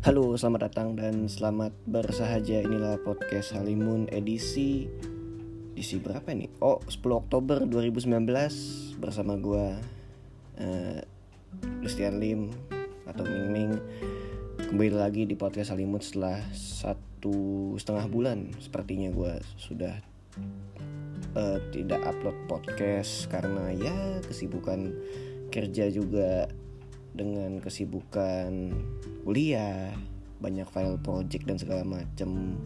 Halo, selamat datang dan selamat bersahaja. Inilah podcast Halimun edisi berapa nih? 10 Oktober 2019 bersama gue Christian Lim atau Ming Ming. Kembali lagi di podcast Halimun setelah 1,5 bulan. Sepertinya gue sudah tidak upload podcast karena ya kesibukan kerja juga dengan kesibukan kuliah, banyak file project dan segala macam,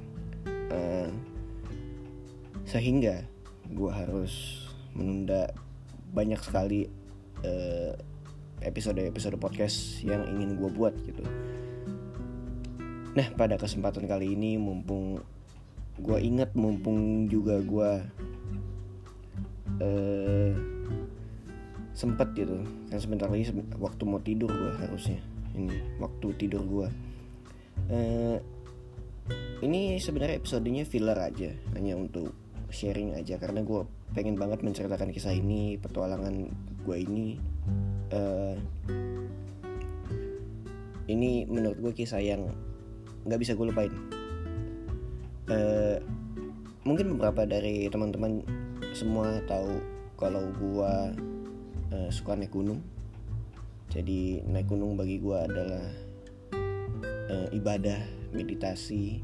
sehingga gue harus menunda banyak sekali episode podcast yang ingin gue buat gitu. Nah, pada kesempatan kali ini mumpung juga gue sempat gitu kan, sebentar lagi waktu mau tidur gue, harusnya ini waktu tidur gue. Ini sebenarnya episodenya filler aja, hanya untuk sharing aja karena gue pengen banget menceritakan kisah ini, petualangan gue ini. Ini menurut gue kisah yang nggak bisa gue lupain. Mungkin beberapa dari teman-teman semua tahu kalau gue suka naik gunung. Jadi naik gunung bagi gue adalah ibadah, meditasi,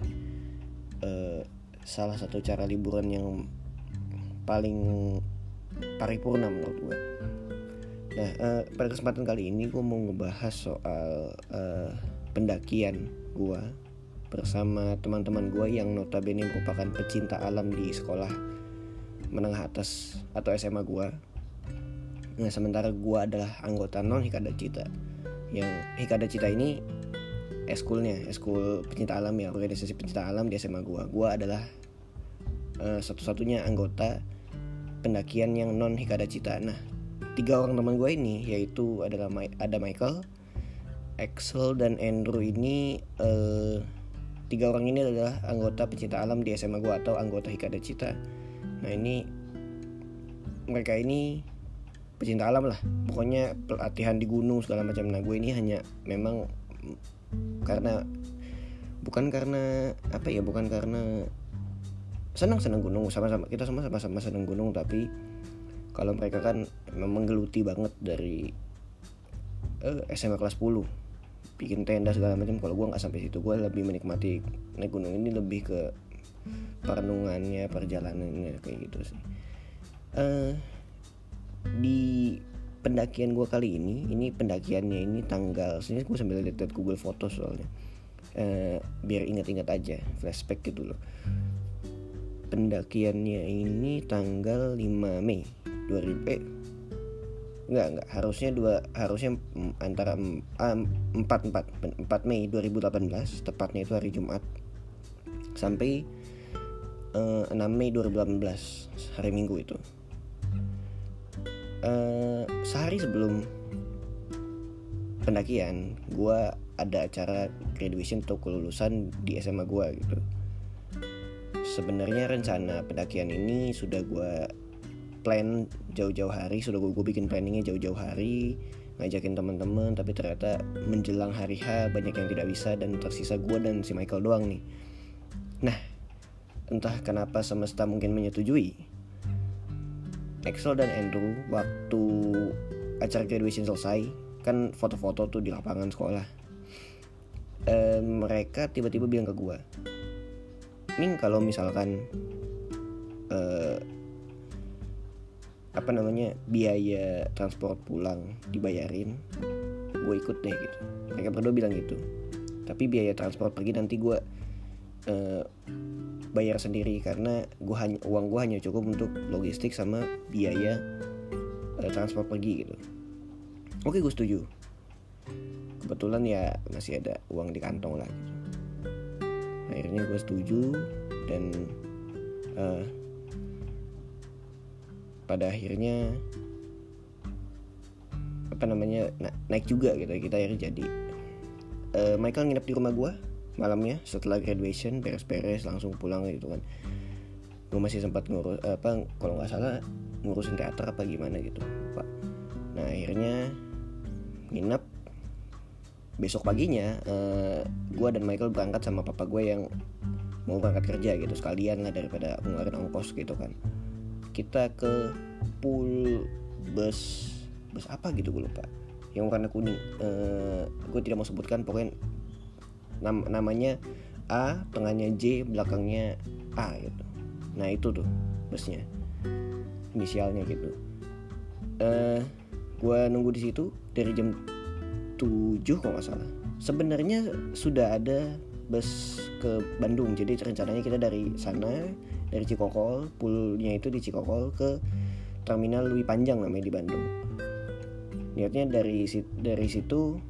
salah satu cara liburan yang paling paripurna menurut gue. Nah, pada kesempatan kali ini gue mau ngebahas soal pendakian gue bersama teman-teman gue yang notabene merupakan pecinta alam di sekolah menengah atas atau SMA gue. Nah, sementara gue adalah anggota non Hikada Cita. Yang Hikada Cita ini eskul pencinta alam ya, organisasi pencinta alam di SMA gue. Gue adalah satu-satunya anggota pendakian yang non Hikada Cita. Nah, 3 orang teman gue ini yaitu adalah ada Michael, Axel, dan Andrew. Ini 3 orang ini adalah anggota pencinta alam di SMA gue atau anggota Hikada Cita. Nah, mereka ini pecinta alam lah, pokoknya pelatihan di gunung segala macam. Nah, gue ini hanya memang bukan karena senang gunung, kita sama-sama senang gunung, tapi kalau mereka kan memang menggeluti banget dari SMA kelas 10 bikin tenda segala macam. Kalau gue nggak sampai situ, gue lebih menikmati naik gunung ini, lebih ke perenungannya, perjalanannya kayak gitu sih. Di pendakian gue kali ini pendakiannya ini tanggal, sini gue sambil lihat Google Foto soalnya, biar ingat-ingat aja, flashback gitu loh. Pendakiannya ini tanggal 5 Mei 2000 harusnya antara 4 Mei 2018, tepatnya itu hari Jumat, sampai 6 Mei 2018 hari Minggu itu. Sehari sebelum pendakian, gue ada acara graduation atau kelulusan di SMA gue gitu. Sebenarnya rencana pendakian ini sudah gue plan jauh-jauh hari, sudah gue bikin planningnya jauh-jauh hari, ngajakin teman-teman, tapi ternyata menjelang hari H banyak yang tidak bisa dan tersisa gue dan si Michael doang nih. Nah, entah kenapa semesta mungkin menyetujui. Axel dan Andrew waktu acara graduation selesai, kan foto-foto tuh di lapangan sekolah, mereka tiba-tiba bilang ke gue, Ming, kalau misalkan biaya transport pulang dibayarin, gue ikut deh gitu. Mereka berdua bilang gitu. Tapi biaya transport pergi nanti gue bayar sendiri karena uang gue hanya cukup untuk logistik sama biaya transport pergi gitu. Oke, gue setuju. Kebetulan ya masih ada uang di kantong lah gitu. Akhirnya gue setuju dan pada akhirnya naik juga gitu. Kita akhirnya jadi Michael nginep di rumah gue malamnya setelah graduation, beres-beres langsung pulang gitu kan. Gue masih sempat ngurus kalau nggak salah ngurusin teater apa gimana gitu Pak. Nah, akhirnya nginep besok paginya gue dan Michael berangkat sama papa gue yang mau berangkat kerja gitu, sekalian lah daripada ngeluarin ongkos gitu kan. Kita ke pool bus apa gitu gue lupa, yang warna kuning. Gue tidak mau sebutkan, pokoknya namanya A, tengahnya J, belakangnya A gitu. Nah itu tuh busnya, inisialnya gitu. Gue nunggu di situ dari jam 7 kalau nggak salah. Sebenarnya sudah ada bus ke Bandung, jadi rencananya kita dari sana, dari Cikokol, poolnya itu di Cikokol, ke terminal Lewi Panjang namanya di Bandung. Niatnya dari situ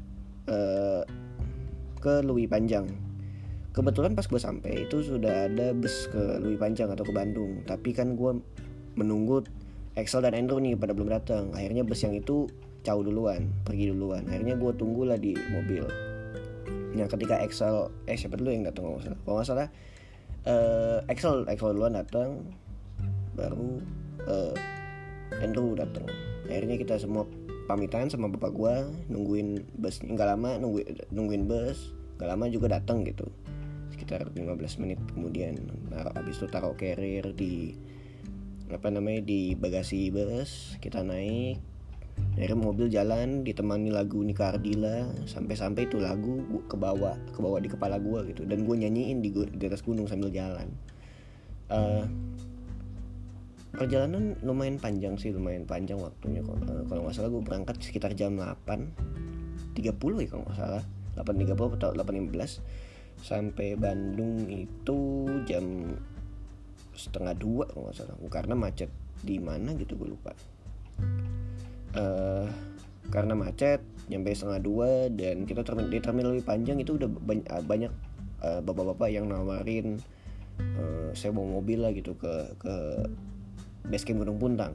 ke Lewi Panjang. Kebetulan pas gue sampai itu sudah ada bus ke Lewi Panjang atau ke Bandung, tapi kan gue menunggu Excel dan Andrew nih pada belum datang. Akhirnya bus yang itu pergi duluan. Akhirnya gue tunggulah di mobil. Nah ketika Excel siapa dulu yang datang kalau nggak salah Excel duluan datang, baru Andrew datang. Akhirnya kita semua pamitan sama bapak gue, nungguin bus. Nggak lama nungguin bus, nggak lama juga datang gitu, sekitar 15 menit kemudian. Abis itu taruh carrier di di bagasi bus, kita naik. Dari mobil jalan ditemani lagu Nika Ardila, sampai itu lagu ke bawah di kepala gue gitu, dan gue nyanyiin di atas gunung sambil jalan. Perjalanan lumayan panjang waktunya. Kalau nggak salah gue berangkat sekitar jam 8.30 ya kalau nggak salah, 8.30 atau 8.15. Sampai Bandung itu jam 1:30 kalau nggak salah, karena macet di mana gitu gue lupa. Karena macet nyampe 1:30, dan kita di terminal Lewi Panjang itu udah banyak bapak-bapak yang nawarin saya bawa mobil lah gitu ke base camp Gunung Puntang.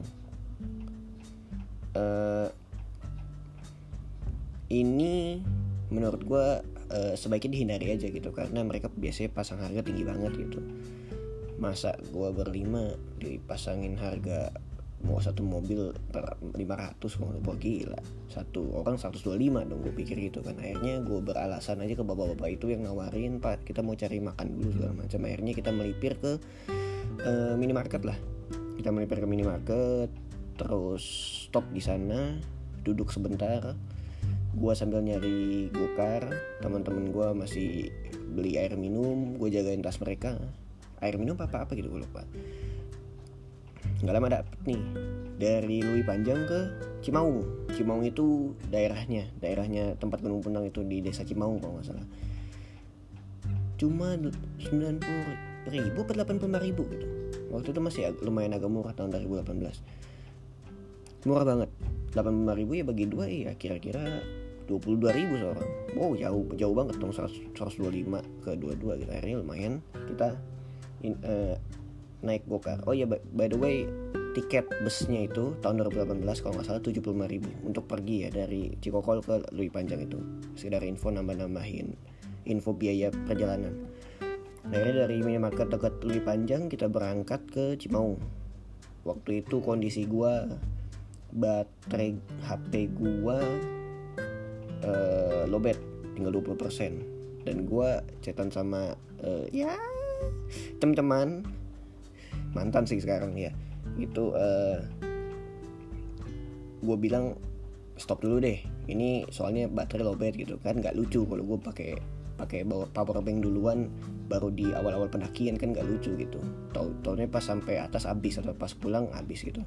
Ini menurut gue sebaiknya dihindari aja gitu, karena mereka biasanya pasang harga tinggi banget gitu. Masa gue berlima dipasangin harga mau satu mobil 500, mau gila, satu orang 125 dong, gue pikir gitu kan. Akhirnya gue beralasan aja ke bapak-bapak itu yang nawarin, Pak kita mau cari makan dulu segala macam. Akhirnya kita melipir ke minimarket lah. Kita melipir ke minimarket, terus stop di sana, duduk sebentar. Gue sambil nyari gokar, teman-teman gue masih beli air minum, gue jagain tas mereka. Air minum apa gitu gue lupa. Nggak lama dapet nih, dari Lewi Panjang ke Cimaung. Cimaung itu daerahnya tempat Gunung Puntang itu di desa Cimaung kalau nggak salah. Cuma 90.000 atau 85.000 gitu. Waktu itu masih lumayan agak murah, tahun 2018. Murah banget. 85.000 ya bagi dua ya kira-kira 22.000 seorang. Wow, jauh banget dong, 125 ke 22 gitu. Akhirnya lumayan kita naik gokar. Oh ya, by the way, tiket busnya itu tahun 2018 kalau nggak salah 75.000 untuk pergi ya dari Cikokol ke Lewi Panjang itu. Sekedar info, nambahin info biaya perjalanan. Akhirnya dari minimarket dekat Lewi Panjang kita berangkat ke Cimaung. Waktu itu kondisi gua, baterai HP gua lowbat, tinggal 20%. Dan gua chatan sama teman-teman, mantan sih sekarang ya, itu gue bilang stop dulu deh, ini soalnya baterai lowbat gitu kan. Nggak lucu kalau gue pakai bawa power bank duluan baru di awal-awal pendakian, kan nggak lucu gitu. Taunya pas sampai atas habis atau pas pulang habis gitu.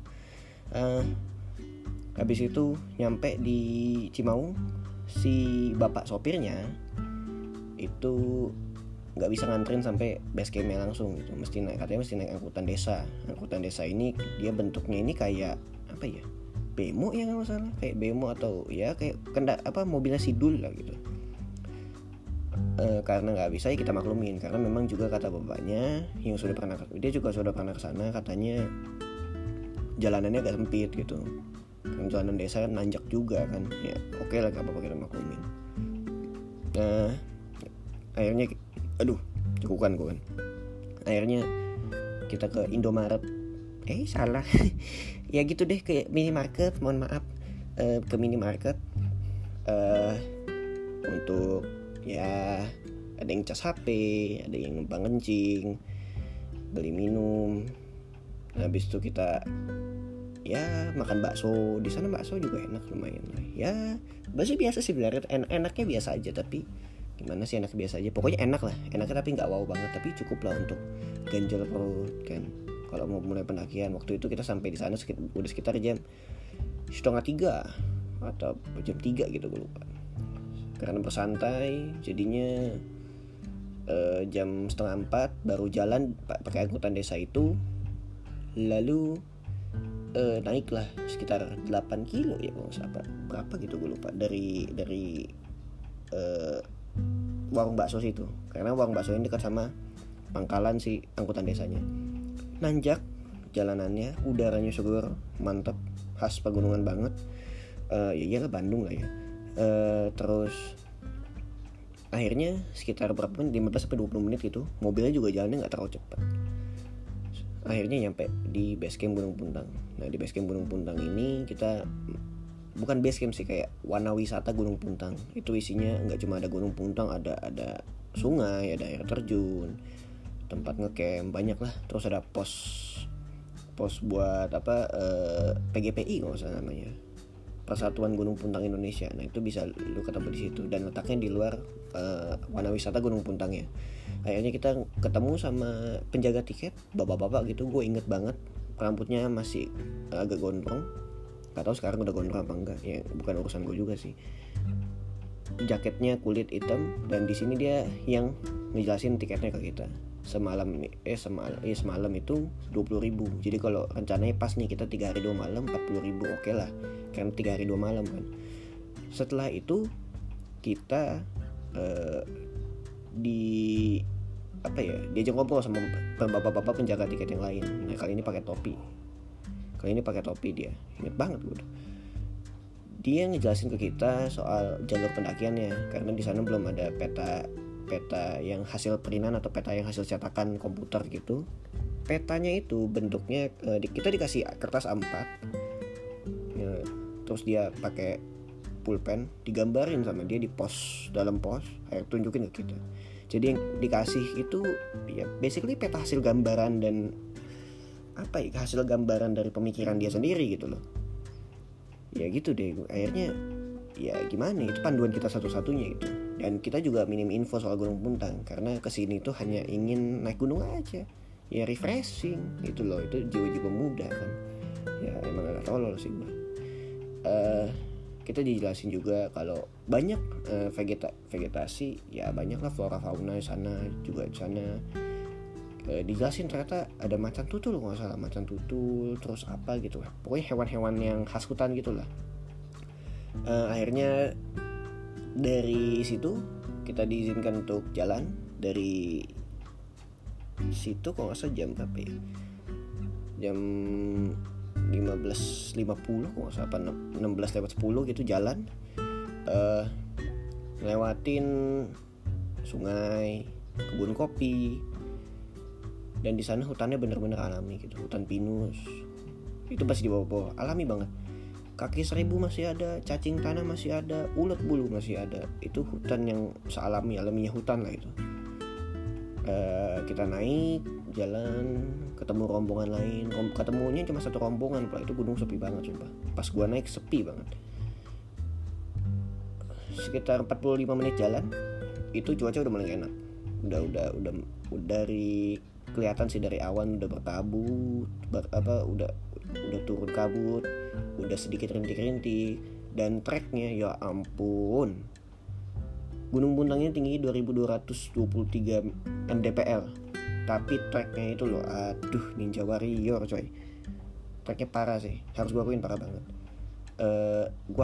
Habis itu nyampe di Cimaung, si bapak sopirnya itu nggak bisa nganterin sampai base campnya langsung gitu, katanya mesti naik angkutan desa. Angkutan desa ini dia bentuknya ini kayak apa ya, bemo ya nggak salah, kayak bemo atau ya kayak mobilnya sidul lah gitu. Karena nggak bisa ya kita maklumin, karena memang juga kata bapaknya yang dia juga sudah pernah kesana, katanya jalanannya agak sempit gitu kan, jalanan desa kan nanjak juga kan ya. Oke lah, gak apa-apa kita maklumin. Akhirnya cukupan gue kan. Akhirnya kita ke Indomaret. Salah. Ya gitu deh, ke minimarket, mohon maaf. Ke minimarket. untuk ya ada yang cas HP, ada yang numpang kencing, beli minum. Nah, habis itu kita ya makan bakso. Di sana bakso juga enak lumayan lah. Ya bakso biasa sih sebenarnya, enaknya biasa aja, tapi gimana sih enaknya biasa aja. Pokoknya enak lah, enaknya tapi nggak wow banget, tapi cukup lah untuk ganjel perut kan. Kalau mau mulai pendakian, waktu itu kita sampai di sana udah sekitar jam 2:30 atau jam 3 gitu, gue lupa. Karena bersantai jadinya jam 3:30 baru jalan pakai angkutan desa itu. Lalu naiklah sekitar 8 kilo ya kalau nggak salah, berapa gitu gue lupa, dari warung bakso situ, karena warung bakso ini dekat sama pangkalan si angkutan desanya. Nanjak jalanannya, udaranya segar, mantap, khas pegunungan banget. Ya iyalah Bandung lah ya. Terus akhirnya sekitar berapa menit, 15-20 menit gitu, mobilnya juga jalannya nggak terlalu cepat. Akhirnya nyampe di base camp Gunung Puntang. Nah, di base camp Gunung Puntang ini kita bukan base camp sih, kayak warna wisata Gunung Puntang. Itu isinya nggak cuma ada Gunung Puntang, ada sungai, ada air terjun, tempat ngecamp banyak lah. Terus ada pos buat PGPI kalau salah namanya, Persatuan Gunung Puntang Indonesia. Nah, itu bisa lu ketemu di situ, dan letaknya di luar warna wisata Gunung Puntang ya. Akhirnya kita ketemu sama penjaga tiket, bapak-bapak gitu. Gue inget banget, rambutnya masih agak gondrong. Gak tahu sekarang udah gondrong apa enggak, ya bukan urusan gue juga sih. Jaketnya kulit hitam, dan di sini dia yang ngejelasin tiketnya ke kita. Semalam itu 20.000. Jadi kalau rencananya pas nih kita 3 hari 2 malam 40.000, oke lah, karena 3 hari 2 malam kan. Setelah itu kita diajak ngobrol sama bapak-bapak penjaga tiket yang lain. Nah, kali ini pakai topi dia, inget banget gue. Dia ngejelasin ke kita soal jalur pendakiannya, karena di sana belum ada peta yang hasil printan atau peta yang hasil cetakan komputer gitu. Petanya itu bentuknya kita dikasih kertas A4 ya, terus dia pakai pulpen, digambarin sama dia di dalam pos, tunjukin ke kita. Jadi yang dikasih itu ya basically peta hasil gambaran, dan hasil gambaran dari pemikiran dia sendiri gitu loh. Ya gitu deh, akhirnya ya gimana, itu panduan kita satu-satunya gitu. Dan kita juga minim info soal Gunung Puntang, karena kesini tuh hanya ingin naik gunung aja, ya refreshing gitu loh. Itu jiwa-jiwa muda kan, ya emang agak tolol sih gue. Kita dijelasin juga kalau banyak vegetasi, ya banyak lah flora fauna di sana juga. Di sana dijelasin ternyata ada macan tutul, nggak salah, macan tutul, terus apa gitu lah, pokoknya hewan-hewan yang khas hutan gitulah. Akhirnya dari situ kita diizinkan untuk jalan. Dari situ kalau nggak salah jam berapa ya, jam 15.50 kalau nggak salah, 16:10 gitu jalan, lewatin sungai, kebun kopi. Dan di sana hutannya bener-bener alami gitu, hutan pinus. Itu pasti di bawah-bawah, alami banget. Kaki seribu masih ada, cacing tanah masih ada, ulet bulu masih ada. Itu hutan yang alaminya hutan lah itu. Kita naik jalan, ketemu rombongan lain. Ketemunya cuma satu rombongan, Pak. Itu gunung sepi banget sumpah. Pas gua naik sepi banget. Sekitar 45 menit jalan, itu cuaca udah mulai enak. Udah dari kelihatan sih dari awan udah berkabut, udah turun kabut, udah sedikit rintik-rintik. Dan treknya ya ampun, Gunung Puntangnya tinggi 2223 mdpl, tapi treknya itu loh, aduh ninja warrior coy. Treknya parah sih, harus gue akuin parah banget. Gue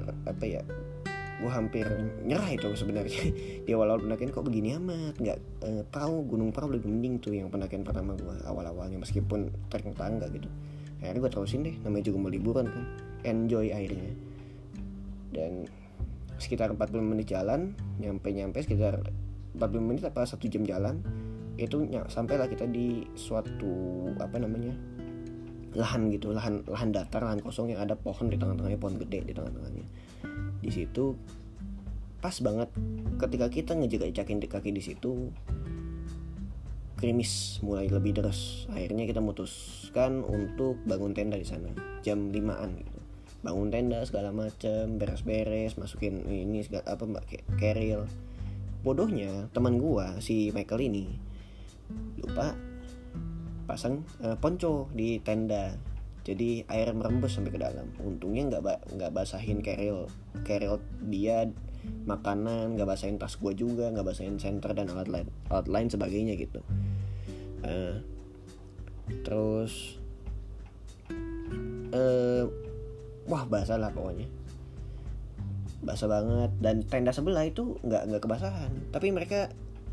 hampir nyerah itu sebenarnya di awal-awal pendakian. Kok begini amat, nggak gunung perahu lebih mending tuh yang pendakian pertama gue awal-awalnya, meskipun trek tangga gitu. Akhirnya gue terusin deh, namanya juga mau liburan kan, enjoy akhirnya. Dan sekitar 40 menit jalan, nyampe sekitar 40 menit apa 1 jam jalan, itu sampailah kita di suatu lahan gitu, lahan datar, lahan kosong yang ada pohon di tengah-tengahnya, pohon gede di tengah-tengahnya. Di situ pas banget ketika kita ngejek-jekin kaki di situ, gerimis mulai lebih deras. Akhirnya kita memutuskan untuk bangun tenda di sana jam 5-an gitu. Bangun tenda segala macem, beres-beres, masukin ini segala keril. Bodohnya teman gua si Michael ini lupa pasang ponco di tenda. Jadi air merembes sampai ke dalam. Untungnya nggak basahin keril dia, makanan, nggak basahin tas gue juga, nggak basahin senter dan alat lain sebagainya gitu. Terus wah basah lah pokoknya, basah banget. Dan tenda sebelah itu nggak kebasahan, tapi mereka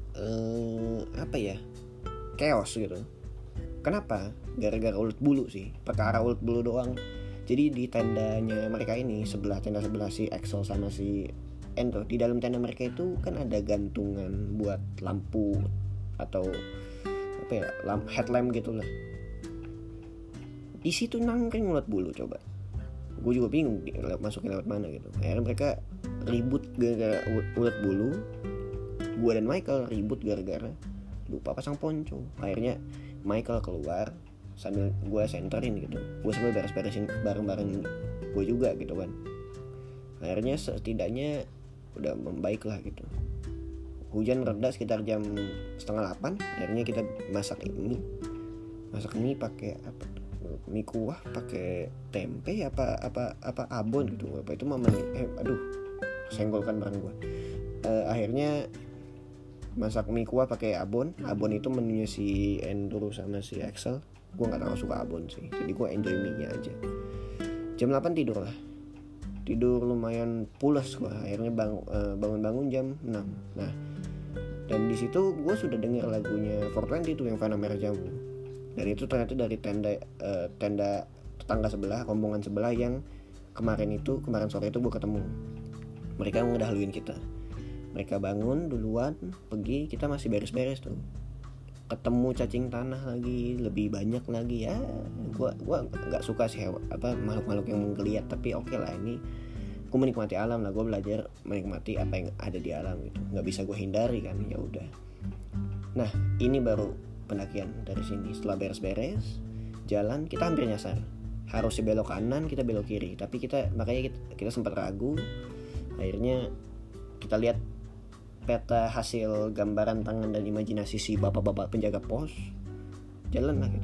chaos gitu. Kenapa? Gara-gara ulet bulu sih, perkara ulet bulu doang. Jadi di tendanya mereka ini, tenda sebelah si Axel sama si Endo, di dalam tenda mereka itu kan ada gantungan buat lampu atau headlamp gitulah. Di situ nangkring ulet bulu coba. Gue juga bingung masukin lewat mana gitu. Akhirnya mereka ribut gara-gara ulet bulu. Gue dan Michael ribut gara-gara lupa pasang ponco. Akhirnya Michael keluar sambil gue senterin gitu. Gue sambil beres-beresin bareng-bareng gue juga gitu kan. Akhirnya setidaknya udah membaik lah gitu. Hujan reda sekitar jam 7:30. Akhirnya kita masak mie pakai mie kuah pakai tempe apa abon gitu. Apa itu mama senggolkan bareng gue. Akhirnya masak mie kuah pakai abon itu menunya si Enduro sama si Axel. Gue nggak terlalu suka abon sih, jadi gue enjoy mie-nya aja. Jam 8 tidur lumayan pulas gue. Akhirnya bangun jam 6. Nah, dan di situ gue sudah dengar lagunya 420 itu yang Fana Merah Jambu. Dan itu ternyata dari tenda tetangga sebelah, rombongan sebelah yang kemarin sore itu gue ketemu. Mereka ngedahuluin kita. Mereka bangun duluan, pergi, kita masih beres-beres tuh. Ketemu cacing tanah lagi, lebih banyak lagi ya. Gua nggak suka sih makhluk-makhluk yang menggeliat, tapi oke lah, ini gue menikmati alam lah. Gue belajar menikmati apa yang ada di alam gitu. Nggak bisa gue hindari kan, ya udah. Nah, ini baru pendakian dari sini. Setelah beres-beres jalan, kita hampir nyasar. Harusnya belok kanan, kita belok kiri. Tapi makanya kita sempat ragu. Akhirnya kita lihat peta hasil gambaran tangan dan imajinasi si bapak-bapak penjaga pos. Jalan lah gitu.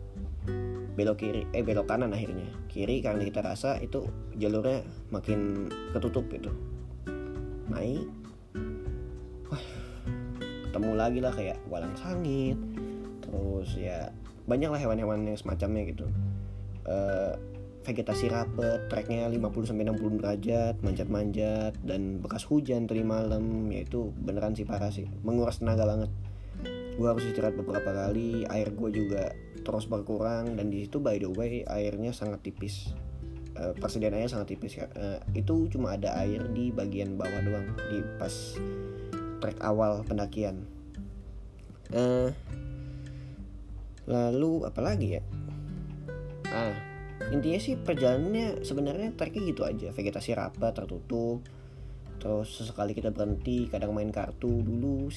Belok kanan akhirnya. Kiri karena kita rasa itu jalurnya makin ketutup gitu. Naik. Wah, ketemu lagi lah kayak walang sangit. Terus ya banyak lah hewan-hewan yang semacamnya gitu. Vegetasi rapet, treknya 50-60 derajat, manjat-manjat, dan bekas hujan tadi malam, yaitu beneran sih parah sih, menguras tenaga banget. Gue harus istirahat beberapa kali, air gue juga terus berkurang, dan di situ by the way airnya sangat tipis. Persediaan airnya sangat tipis ya. Itu cuma ada air di bagian bawah doang, di pas trek awal pendakian. Lalu apa lagi ya? Intinya sih perjalanannya sebenarnya treknya gitu aja, vegetasi rapat, tertutup. Terus sesekali kita berhenti, kadang main kartu dulu.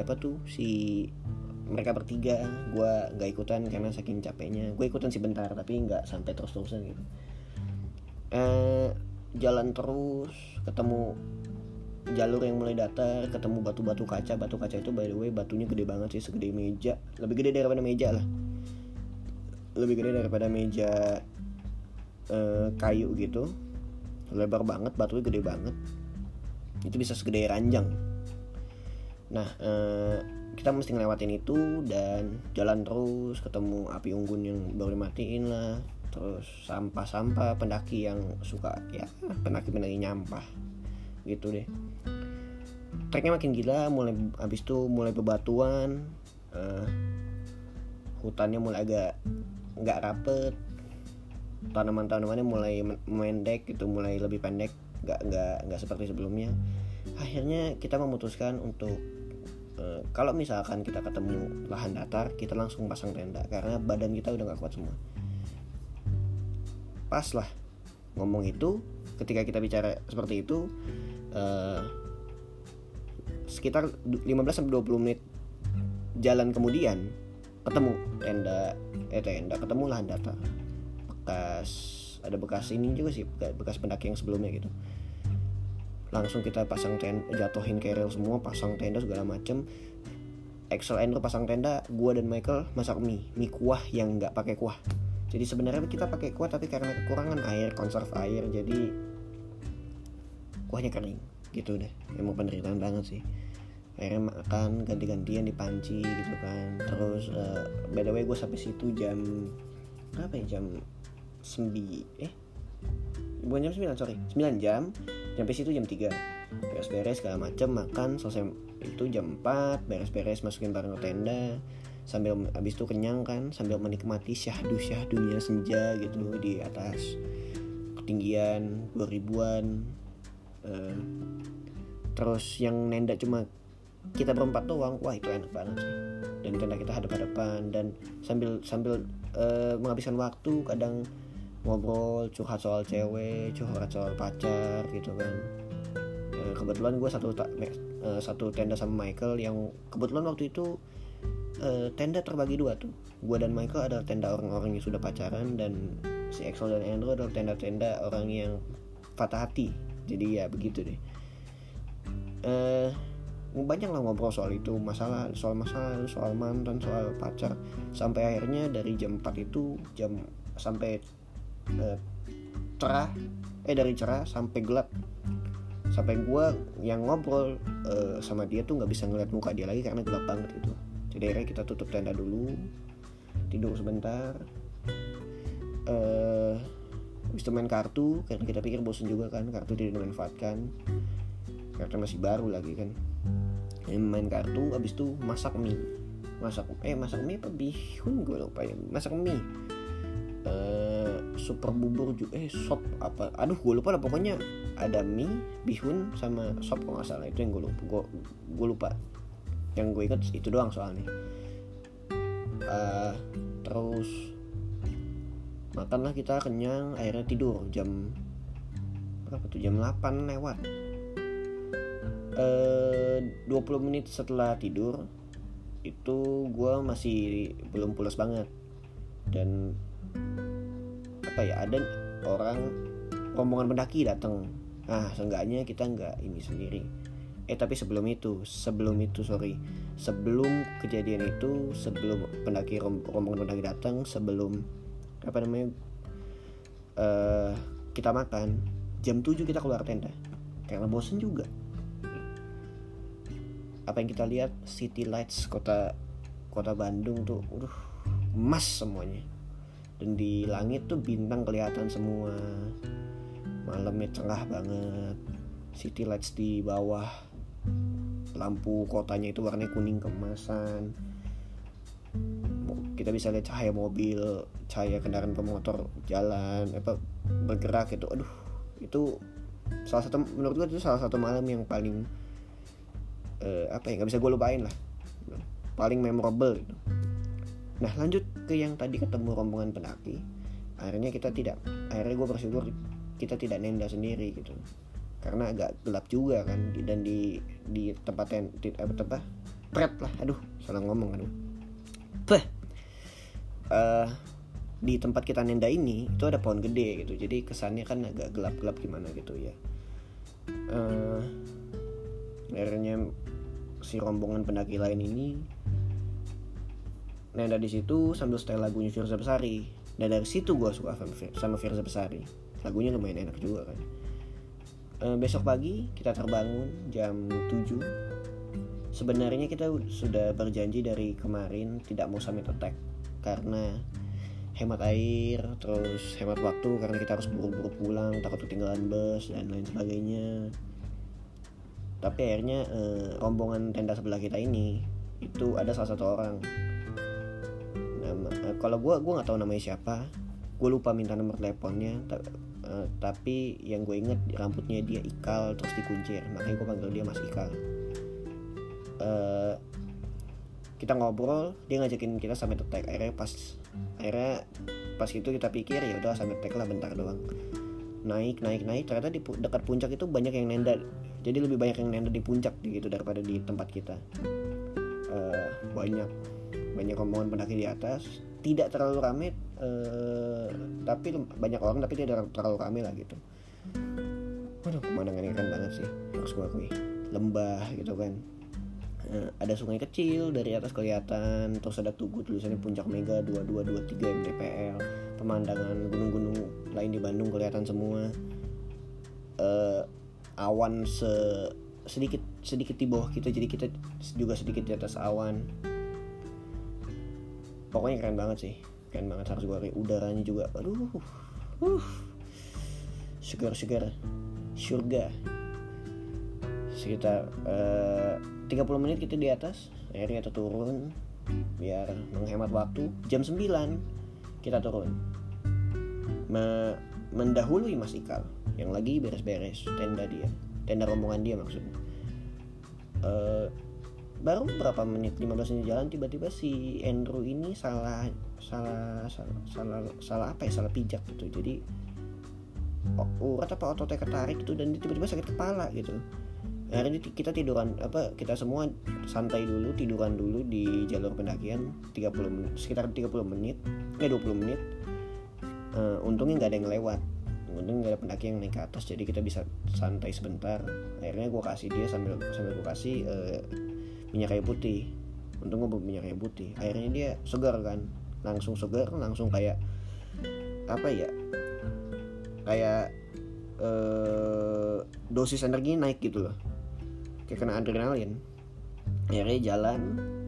Mereka bertiga, gue nggak ikutan karena saking capeknya. Gue ikutan sih bentar, tapi nggak sampai terus-terusan gitu. Jalan terus, ketemu jalur yang mulai datar, ketemu batu kaca itu by the way batunya gede banget sih, segede meja, lebih gede daripada meja kayu gitu, lebar banget, batunya gede banget, itu bisa segede ranjang. Nah, kita mesti ngelewatin itu dan jalan terus, ketemu api unggun yang baru dimatiin lah, terus sampah pendaki yang suka ya pendaki nyampah gitu deh. Treknya makin gila, habis itu mulai bebatuan, hutannya mulai agak nggak rapet, tanaman-tanamannya mulai mendek gitu, mulai lebih pendek, nggak seperti sebelumnya. Akhirnya kita memutuskan untuk kalau misalkan kita ketemu lahan datar, kita langsung pasang tenda karena badan kita udah nggak kuat semua. Pas lah ngomong itu, ketika kita bicara seperti itu, sekitar 15-20 menit jalan kemudian ketemu ketemu lahan datar, bekas ini juga sih, bekas pendaki yang sebelumnya gitu. Langsung kita pasang tenda, jatuhin keril semua, pasang tenda segala macem. Axel Andrew pasang tenda, gua dan Michael masak mie kuah yang nggak pakai kuah. Jadi sebenarnya kita pakai kuah, tapi karena kekurangan air, konserv air, jadi kuahnya kering gitu deh. Emang penderitaan banget sih. Akhirnya makan ganti-gantian di panci gitu kan. Terus by the way gue sampai situ jam berapa ya, jam 9 jam. Sampai situ jam 3. Beres-beres segala macem, makan selesai itu jam 4, beres-beres masukin barang ke tenda. Sambil abis itu kenyang kan, sambil menikmati syahdu-syahdunya senja gitu di atas ketinggian 2000-an. Terus yang nenda cuma kita berempat doang, wah itu enak banget sih. Dan tenda kita hadap-hadapan, dan sambil menghabiskan waktu, kadang ngobrol, curhat soal cewek, curhat soal pacar gitu kan. Kebetulan gue satu tenda sama Michael, yang kebetulan waktu itu tenda terbagi dua tuh. Gue dan Michael adalah tenda orang-orang yang sudah pacaran, dan si Axel dan Andrew adalah tenda-tenda orang yang patah hati. Jadi ya begitu deh. Banyak lah ngobrol soal itu, soal mantan, soal pacar, sampai akhirnya dari jam 4 itu sampai dari cerah sampai gelap, sampai gue yang ngobrol sama dia tuh nggak bisa ngeliat muka dia lagi karena gelap banget itu. Jadi akhirnya kita tutup tenda dulu, tidur sebentar, habis itu main kartu karena kita pikir bosen juga kan, kartu tidak dimanfaatkan karena masih baru lagi kan. Main kartu, habis itu masak mie apa bihun, gue lupa ya, masak mie super bubur juga, sop apa, aduh gue lupa lah, pokoknya ada mie, bihun sama sop kalau nggak salah. Itu yang gue lupa, yang gue ingat itu doang soalnya. Terus makanlah kita, kenyang, akhirnya tidur jam berapa tuh, jam 8 lewat. 20 menit setelah tidur itu gue masih belum pulas banget, dan ada rombongan pendaki datang. Seenggaknya kita nggak ini sendiri. Tapi sebelum kejadian itu, sebelum rombongan pendaki datang, sebelum kita makan, jam 7 kita keluar tenda karena bosen juga. Apa yang kita lihat, city lights kota Bandung tuh, emas semuanya. Dan di langit tuh bintang kelihatan semua. Malamnya cerah banget. City lights di bawah, lampu kotanya itu warnanya kuning keemasan. Kita bisa lihat cahaya mobil, cahaya kendaraan pemotor jalan, bergerak itu. Itu menurut gue itu salah satu malam yang paling nggak bisa gue lupain lah, paling memorable gitu. Nah lanjut ke yang tadi ketemu rombongan pendaki. Akhirnya gue bersyukur kita tidak nenda sendiri gitu, karena agak gelap juga kan, dan di tempat pret lah, salah ngomong di tempat kita nenda ini itu ada pohon gede gitu, jadi kesannya kan agak gelap-gelap gimana gitu ya. Akhirnya si rombongan pendaki lain ini nenda di situ sambil setel lagunya Firza Besari, dan dari situ gue suka sama Firza Besari, lagunya lumayan enak juga kan. Besok pagi kita terbangun jam 7. Sebenarnya kita sudah berjanji dari kemarin tidak mau summit attack karena hemat air, terus hemat waktu, karena kita harus buru-buru pulang, takut ketinggalan bus dan lain sebagainya. Tapi akhirnya rombongan tenda sebelah kita ini itu ada salah satu orang. Kalau gue nggak tahu namanya siapa, gue lupa minta nomor teleponnya. Tapi yang gue inget rambutnya dia ikal terus dikuncir, makanya gue panggil dia Mas Ikal. Kita ngobrol, dia ngajakin kita summit attack. Akhirnya pas itu kita pikir ya udah summit attack lah bentar doang. naik ternyata di dekat puncak itu banyak yang nenda. Jadi lebih banyak yang nenda di puncak gitu daripada di tempat kita. Banyak rombongan pendaki di atas, tidak terlalu ramai, tapi banyak orang tapi tidak terlalu ramai lah gitu. Waduh, pemandangannya keren banget sih, harus gue akui. Lembah gitu kan, ada sungai kecil dari atas kelihatan, terus ada tugu tulisannya Puncak Mega 2223 mdpl. Pemandangan gunung-gunung lain di Bandung kelihatan semua. Awan sedikit di bawah kita, jadi kita juga sedikit di atas awan. Pokoknya keren banget sih, keren banget, harus gue akui. Udaranya juga, aduh, segar surga. Sekitar 30 menit kita di atas, akhirnya kita turun biar menghemat waktu. Jam 9 kita turun, mendahului Mas Ikal yang lagi beres-beres tenda rombongan dia maksudnya. Baru berapa menit, 15 menit jalan, tiba-tiba si Andrew ini salah pijak gitu. Jadi urat apa ototnya ketarik gitu, dan dia tiba-tiba sakit kepala gitu. Akhirnya kita kita semua santai dulu, tiduran dulu di jalur pendakian sekitar 20 menit. Untungnya nggak ada yang lewat, untungnya nggak ada pendaki yang naik ke atas, jadi kita bisa santai sebentar. Akhirnya gue kasih dia sambil gue kasih minyak kayu putih. Untung gue minyak kayu putih, akhirnya dia segar kan, langsung kayak dosis energi naik gitu loh, kayak kena adrenalin. Akhirnya jalan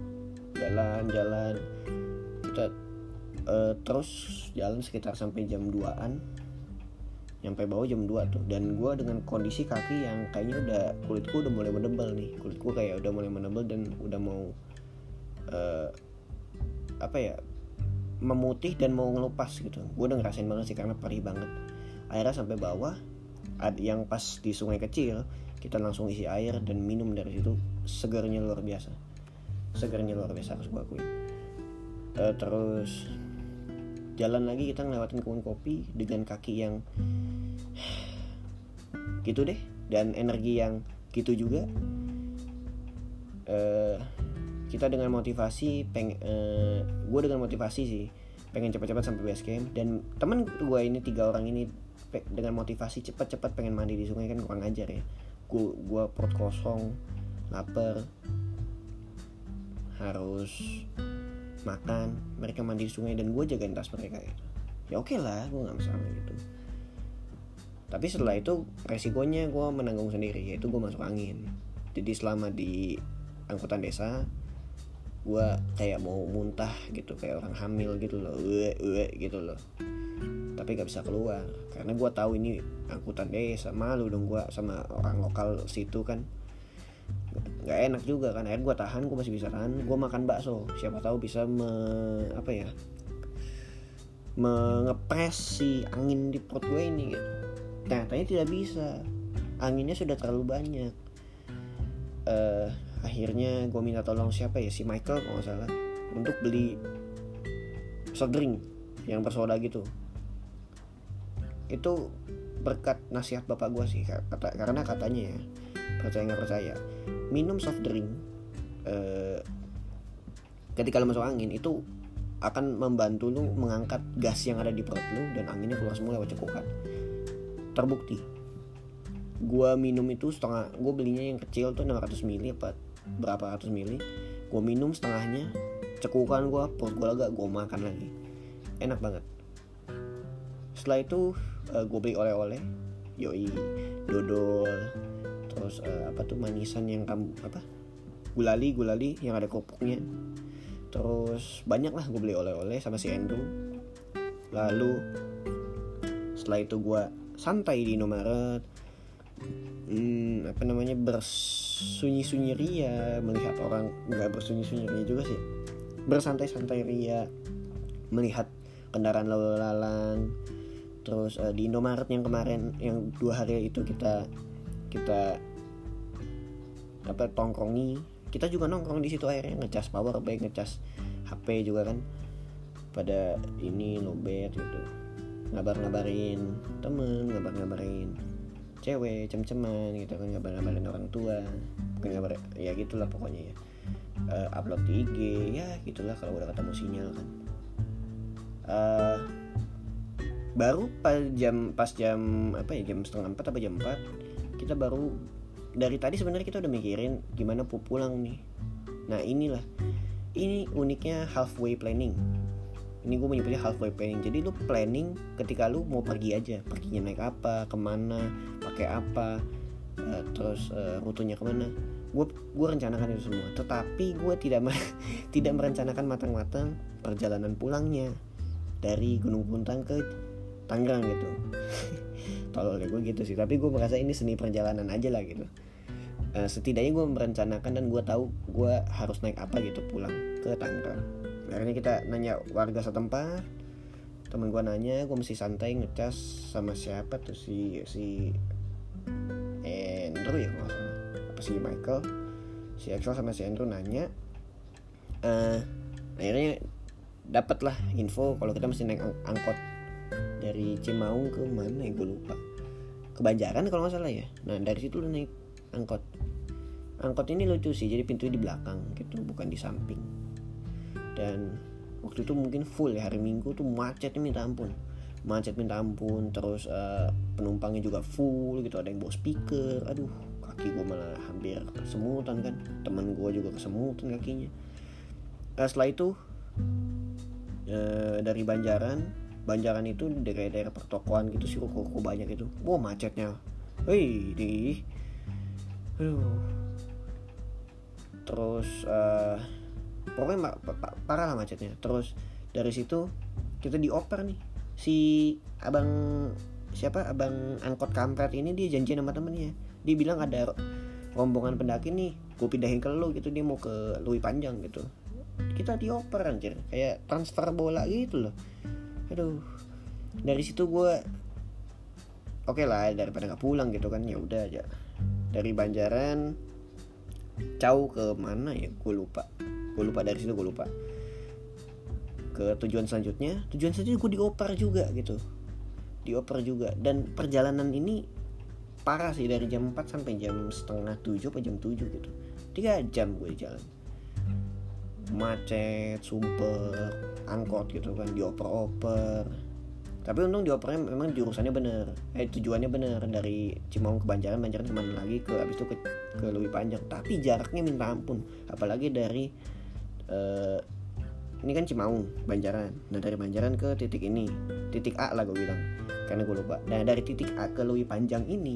kita terus jalan sekitar sampai jam 2an, nyampe bawah jam 2 tuh. Dan gue dengan kondisi kaki yang kayaknya kulitku udah mulai menebal nih, dan udah mau memutih dan mau ngelupas gitu. Gue udah ngerasain banget sih karena perih banget. Akhirnya sampai bawah, yang pas di sungai kecil, kita langsung isi air dan minum dari situ. Segarnya luar biasa harus gue akui. Terus jalan lagi, kita ngelewatin kebun kopi dengan kaki yang gitu deh, dan energi yang gitu juga. Kita dengan motivasi gue dengan motivasi sih pengen cepat-cepat sampai base camp. Dan temen gue ini 3 orang ini dengan motivasi cepat-cepat pengen mandi di sungai, kan kurang ajar ya. Gue perut kosong, lapar, harus makan, mereka mandi di sungai dan gue jagain tas mereka gitu. Ya oke lah, gue nggak masalah gitu. Tapi setelah itu resikonya gue menanggung sendiri, yaitu gue masuk angin. Jadi selama di angkutan desa, gue kayak mau muntah gitu, kayak orang hamil gitu loh, gitu loh. Tapi gak bisa keluar karena gue tahu ini angkutan desa, malu dong gue sama orang lokal situ kan, nggak enak juga kan. Akhirnya gue tahan, gue masih bisa tahan. Gue makan bakso, siapa tahu bisa mengepres si angin di perut gue ini gitu. Ternyata tidak bisa, anginnya sudah terlalu banyak. Akhirnya gue minta tolong siapa ya, si Michael kalau nggak salah, untuk beli soft drink yang bersoda gitu. Itu berkat nasihat bapak gue sih, karena katanya ya, percaya nggak percaya, minum soft drink ketika lo masuk angin itu akan membantu lo mengangkat gas yang ada di perut lo, dan anginnya keluar semua lewat cekukan. Terbukti. Gue minum itu setengah, gue belinya yang kecil tuh 600 ml apa berapa ratus mili. Gue minum setengahnya, cekukan gue, perut gue lega, gue makan lagi, enak banget. Setelah itu gue beli oleh-oleh, dodol, terus manisan yang gulali yang ada kerupuknya. Terus banyak lah gue beli oleh-oleh sama si Andrew. Lalu setelah itu gue santai di Indomaret, bersunyi-sunyi ria, melihat orang, nggak bersunyi-sunyi ria juga sih, bersantai-santai ria, melihat kendaraan lalu lalang. Terus di Indomaret yang kemarin, yang 2 hari itu kita tongkrongi, kita juga nongkrong di situ akhirnya, ngecas power bank, ngecas HP juga kan, pada ini lowbat gitu. ngabarin temen, ngabarin cewek, cem-ceman gitu kan, ngabarin orang tua, bukan ngabar ya gitulah pokoknya ya. Upload di IG ya gitulah kalau udah ketemu sinyal kan. Baru pas jam apa ya, jam 3:30 apa jam 4 kita baru, dari tadi sebenarnya kita udah mikirin gimana pulang nih. Nah ini uniknya halfway planning. Ini gue menyebutnya halfway planning. Jadi lu planning ketika lu mau pergi aja, perginya naik apa, kemana, pakai apa, terus rutenya kemana. Gue rencanakan itu semua. Tetapi gue tidak merencanakan matang-matang perjalanan pulangnya dari Gunung Puntang ke Tangerang gitu. Tolol gue gitu sih. Tapi gue merasa ini seni perjalanan aja lah gitu. Setidaknya gue merencanakan dan gue tahu gue harus naik apa gitu pulang ke Tangerang. Akhirnya kita nanya warga setempat, temen gue nanya, gue mesti santai ngecas sama siapa tuh si Andrew ya nggak salah, apa si Michael, si Axel sama si Andrew nanya. Akhirnya dapat lah info kalau kita mesti naik angkot dari Cimaung ke mana ya gue lupa, ke Banjaran kalau nggak salah ya. Nah dari situ lu naik angkot ini lucu sih, jadi pintunya di belakang gitu, bukan di samping. Dan waktu itu mungkin full ya, hari Minggu tuh macetnya minta ampun, terus penumpangnya juga full gitu, ada yang bawa speaker. Aduh, kaki gue malah hampir kesemutan kan, teman gue juga kesemutan kakinya. Setelah itu dari Banjaran itu daerah pertokoan gitu sih, ruko banyak itu. Wah macetnya, terus pokoknya parah lah macetnya. Terus dari situ kita dioper nih, si abang angkot kampret ini, dia janjian sama temennya, dia bilang ada rombongan pendaki nih, gue pindahin ke lu gitu, dia mau ke Lui Panjang gitu. Kita dioper anjir, kayak transfer bola gitu loh. Aduh, dari situ gue oke lah, daripada nggak pulang gitu kan, ya udah aja. Dari Banjaran jauh ke mana ya, gue lupa dari situ, gue lupa ke tujuan selanjutnya gue dioper juga. Dan perjalanan ini parah sih, dari jam 4 sampai jam 6:30 atau jam 7 gitu, 3 jam gue jalan, macet, sumpah, angkot gitu kan, dioper. Tapi untung diopernya memang jurusannya bener, tujuannya bener, dari Cimaung ke Banjaran cuma lagi ke abis itu ke Lui Panjang. Tapi jaraknya minta ampun, apalagi dari ini kan Cimaung, Banjaran. Nah dari Banjaran ke titik ini, titik A lah gue bilang, karena gue lupa. Nah dari titik A ke Lui Panjang ini,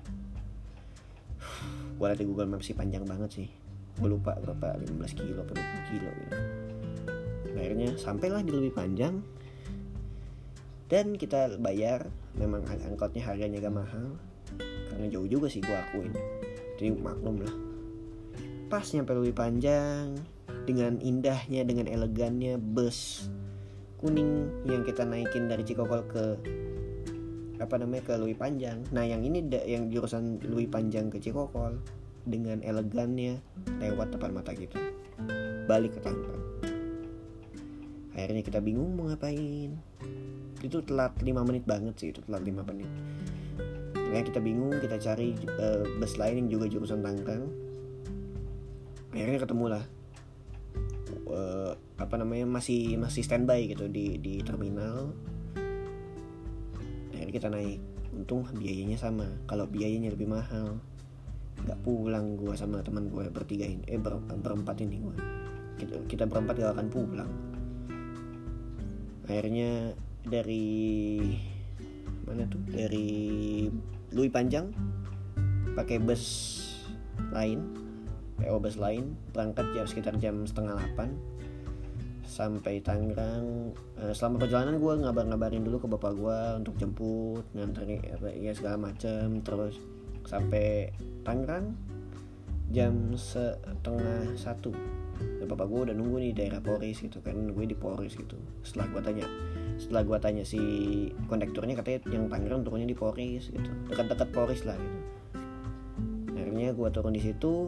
gue liat di Google Maps sih panjang banget sih. Gue lupa berapa, 15 kilo atau 20 kilo gitu. Akhirnya sampailah di Lui Panjang, dan kita bayar. Memang angkotnya harganya agak mahal, karena jauh juga sih gue akuin, jadi maklum lah. Pas nyampe Lui Panjang, dengan indahnya, dengan elegannya bus kuning yang kita naikin dari Cikokol ke ke Lui Panjang. Nah yang ini yang jurusan Lui Panjang ke Cikokol, dengan elegannya lewat depan mata kita, balik ke Tangerang. Akhirnya kita bingung mau ngapain. Itu telat 5 menit banget sih, Nah kita bingung, kita cari bus lain yang juga jurusan Tangerang. Akhirnya ketemu lah, masih standby gitu di terminal. Akhirnya kita naik. Untung biayanya sama. Kalau biayanya lebih mahal, nggak pulang gue sama teman gue berempat ini gue. Kita berempat gak akan pulang. Akhirnya dari Lui Panjang pakai bus lain, PO bus lain, berangkat sekitar jam 7:30 sampai Tangerang. Selama perjalanan gue ngabarin dulu ke bapak gue untuk jemput, nganterin segala macam. Terus sampai Tangerang jam 12:30. Dan bapak gue udah nunggu nih daerah Poris gitu kan, gue di Poris gitu. Setelah gue tanya si kondekturnya, katanya yang Tangerang turunnya di Poris gitu, dekat-dekat Poris lah gitu. Akhirnya gue turun di situ,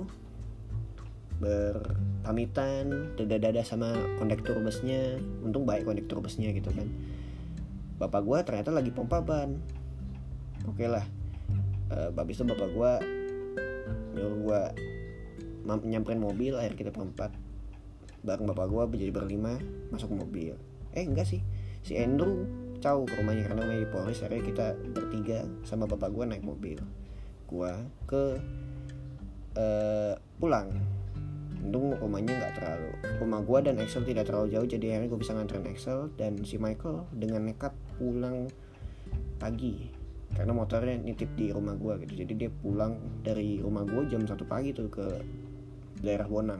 berpamitan, dada sama kondektur busnya. Untung baik kondektur busnya gitu kan. bapak gue ternyata lagi pompa ban. Oke lah, habis itu bapak gue nyuruh gue nyamperin mobil. Akhirnya kita berempat bareng bapak gue jadi berlima masuk mobil. Enggak sih, si Andrew jauh ke rumahnya karena rumahnya di Polres. Akhirnya kita bertiga sama bapak gue naik mobil. Gue ke pulang. Untung rumahnya nggak terlalu, rumah gue dan Axel tidak terlalu jauh, jadi akhirnya gue bisa nganterin Axel. Dan si Michael dengan nekat pulang pagi karena motornya nitip di rumah gue gitu. Jadi dia pulang dari rumah gue jam 1 pagi tuh ke daerah Bonang.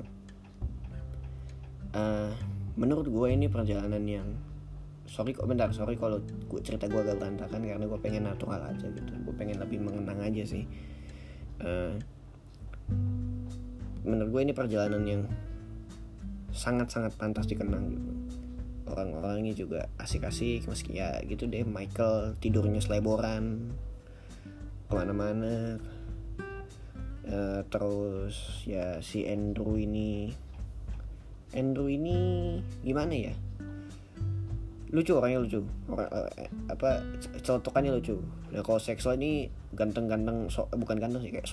Menurut gue ini perjalanan yang sorry kalau cerita gue agak berantakan karena gue pengen natural aja gitu. Gue pengen lebih mengenang aja sih. Menurut gue ini perjalanan yang sangat-sangat pantas dikenang gitu. Orang-orangnya juga asik-asik, meski ya gitu deh. Michael tidurnya seleboran kemana-mana. Terus ya si Andrew ini gimana ya, orangnya lucu, celotokannya lucu. Nah kalau Sexo ini ganteng-ganteng, bukan ganteng sih, kayak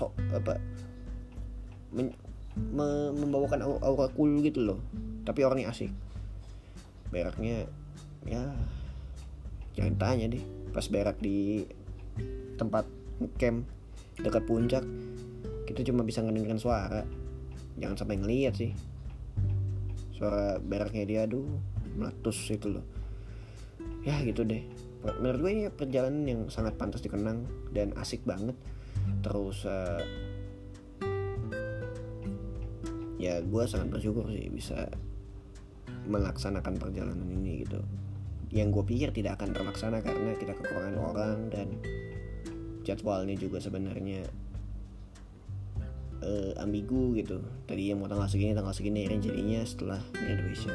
membawakan aura cool gitu loh, tapi orangnya asik. Beraknya ya jangan tanya deh, pas berak di tempat camp dekat puncak kita cuma bisa ngedengerin suara, jangan sampai ngelihat sih suara beraknya dia. Aduh meletus itu loh ya gitu deh. Menurut gue ini perjalanan yang sangat pantas dikenang dan asik banget. Terus ya gue sangat bersyukur sih bisa melaksanakan perjalanan ini gitu, yang gue pikir tidak akan terlaksana karena kita kekurangan orang dan jadwalnya juga sebenarnya ambigu gitu. Tadi yang mau tanggal segini akhirnya jadinya setelah graduation.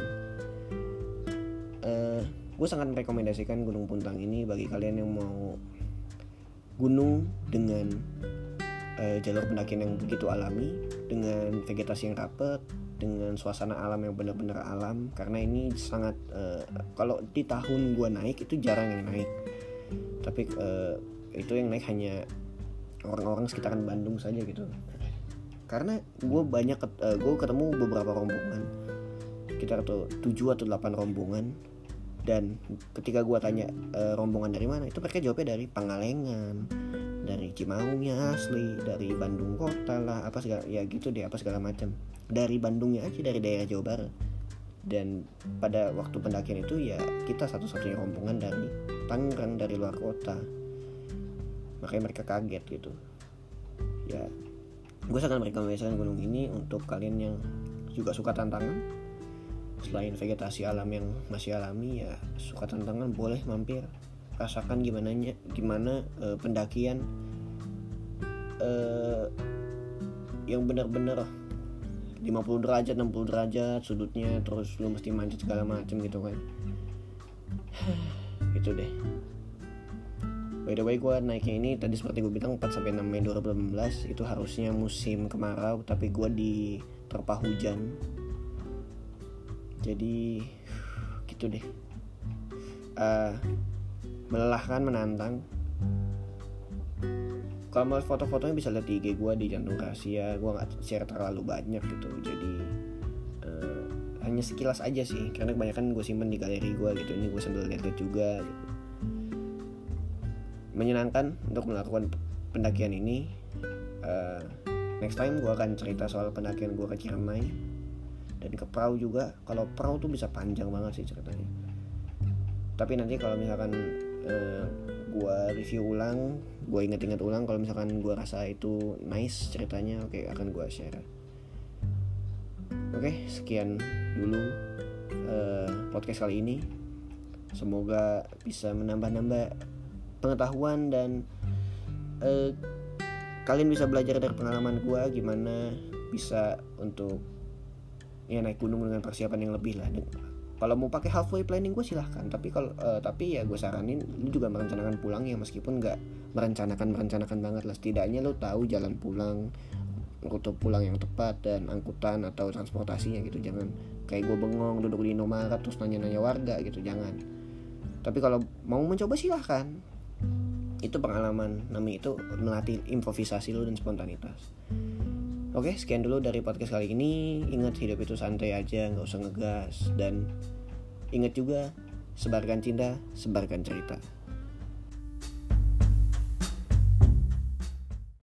Gue sangat merekomendasikan Gunung Puntang ini bagi kalian yang mau gunung dengan jalur pendakian yang begitu alami, dengan vegetasi yang rapat, dengan suasana alam yang benar-benar alam. Karena ini sangat kalau di tahun gue naik itu jarang yang naik, tapi itu yang naik hanya orang-orang sekitaran Bandung saja gitu. Karena gue ketemu beberapa rombongan, sekitar 7 atau 8 rombongan. Dan ketika gue tanya rombongan dari mana, itu mereka jawabnya dari Pangalengan, dari Cimaungnya asli, dari Bandung kota lah, apa segala ya gitu deh, apa segala macam. Dari Bandungnya aja, dari daerah Jawa Barat. Dan pada waktu pendakian itu ya kita satu-satunya rombongan dari Tangerang, dari luar kota. Makanya mereka kaget gitu. Ya, gue sangat merekomendasikan gunung ini untuk kalian yang juga suka tantangan. Selain vegetasi alam yang masih alami, ya suka tantangan boleh mampir, rasakan gimana pendakian yang benar-benar 50 derajat 60 derajat sudutnya, terus lu mesti manjat segala macam gitu kan. Gitu deh. By the way, gue naiknya ini tadi seperti gue bilang 4-6 Mei 2018. Itu harusnya musim kemarau, tapi gue diterpa hujan. Jadi gitu deh. Melelahkan, menantang. Kalau mau foto-fotonya bisa lihat di IG gue di Jantung Rahasia. Gue gak share terlalu banyak gitu, jadi hanya sekilas aja sih, karena kebanyakan gue simpen di galeri gue gitu. Ini gue sambil lihat juga gitu. Menyenangkan untuk melakukan pendakian ini. Next time gue akan cerita soal pendakian gue ke Ciremai dan ke perahu juga. Kalau perahu tuh bisa panjang banget sih ceritanya, tapi nanti kalau misalkan gue review ulang, gue inget-inget ulang, kalau misalkan gue rasa itu nice ceritanya, oke, akan gue share. Oke, sekian dulu podcast kali ini. Semoga bisa menambah pengetahuan dan kalian bisa belajar dari pengalaman gue gimana bisa untuk ya naik gunung dengan persiapan yang lebih lah. Kalau mau pakai halfway planning gue silahkan, tapi ya gue saranin lu juga merencanakan pulang ya, meskipun nggak merencanakan banget lah. Setidaknya lu tahu jalan pulang, rute pulang yang tepat dan angkutan atau transportasinya gitu. Jangan kayak gue bengong duduk di Indomaret terus nanya-nanya warga gitu, jangan. Tapi kalau mau mencoba silahkan. Itu pengalaman, namanya itu melatih improvisasi lu dan spontanitas. Oke, sekian dulu dari podcast kali ini. Ingat, hidup itu santai aja, gak usah ngegas. Dan ingat juga, sebarkan cinta, sebarkan cerita.